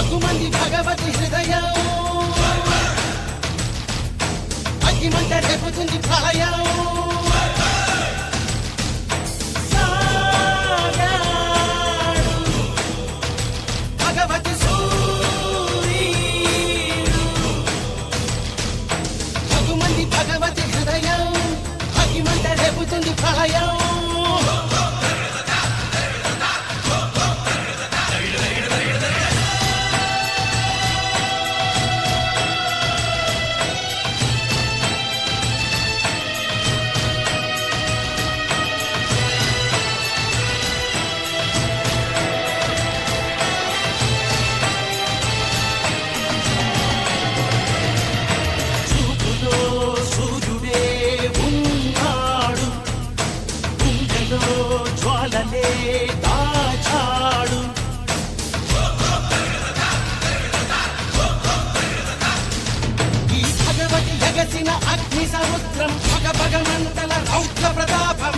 భగుమంది భగవతి హృదయం అగ్గిమంట రేపుతుంది ప్రళయం భగవతి సూర్యుడు భగుమంది భగవతి హృదయం అగ్గిమంట రేపుతుంది ప్రళయం జ్వాలలే దాచాడు ఈ భగవతి ఎగసిన అగ్ని సముద్రం భగభగమంతల రౌద్ర ప్రతాపం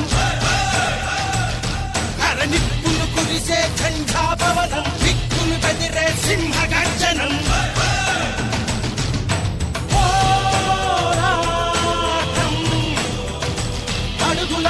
కరనిప్పులు కురిసే ఝంఝాపవనం దిక్కులు బెదిరే సింహ గర్జనం అడుగుల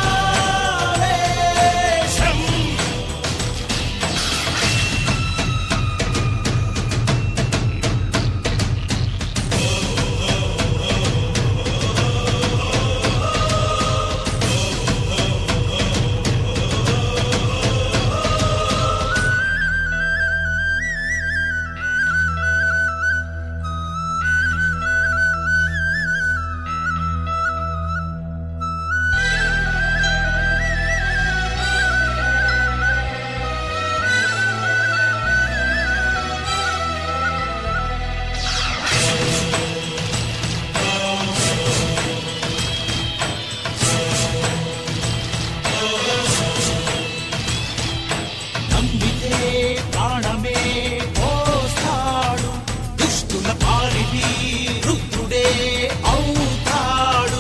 ప్రాణమే పోస్తాడు దుష్టుల పాలిటి రుద్రుడే అవుతాడు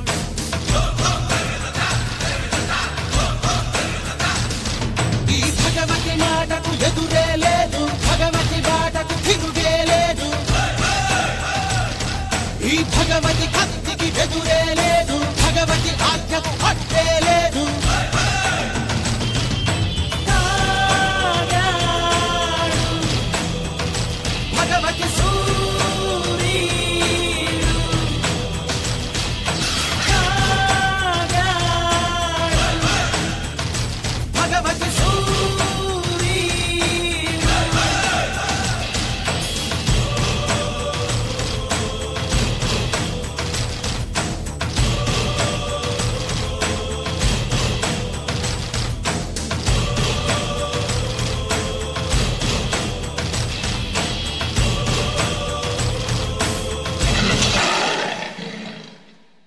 ఈ భగవతి మాటకు ఎదురే లేదు భగవతి బాటకు తిరుగే లేదు ఈ భగవతి కత్తికి ఎదురే లేదు